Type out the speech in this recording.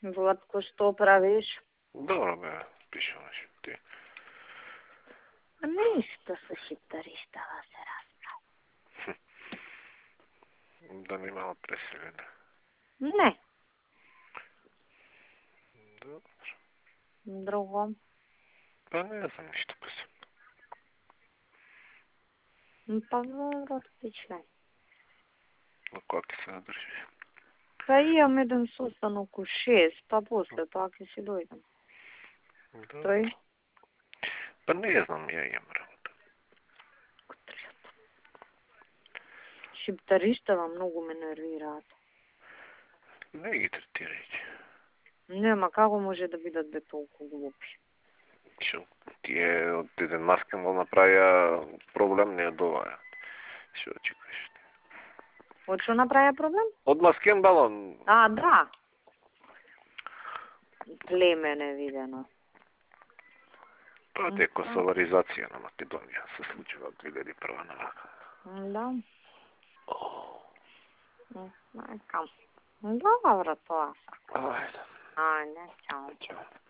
Vlatko, što praviš? Dobro, bе, pišem nešto ti. Ništa sa šiptaristava se raspravlja. Da mi malo preseljene. Ne, Dobro. drugo. Pa ne znam ništa posebno. Pa dobro, pričaj. No, kako se nadržiš? Pa imam jedan sustanak u 6, pa posle pak si dojdem. Dobro. Stoji? Pa ne znam, ja imam работа. Šiptaristava mnogo me nervirate. Ne ги третирајќи. Нема како може да бидат бе толку глупи. Шо, тие од еден маскен го направија проблем не од ова. Шо очекуваш? Од што направија проблем? Од маскен балон. А, да. Племе невидено. Па декосоларизација на Македонија се случува од 2001 навака. Да. Знакам. Добро тоа. Ајде. Ајде, чао. Чао.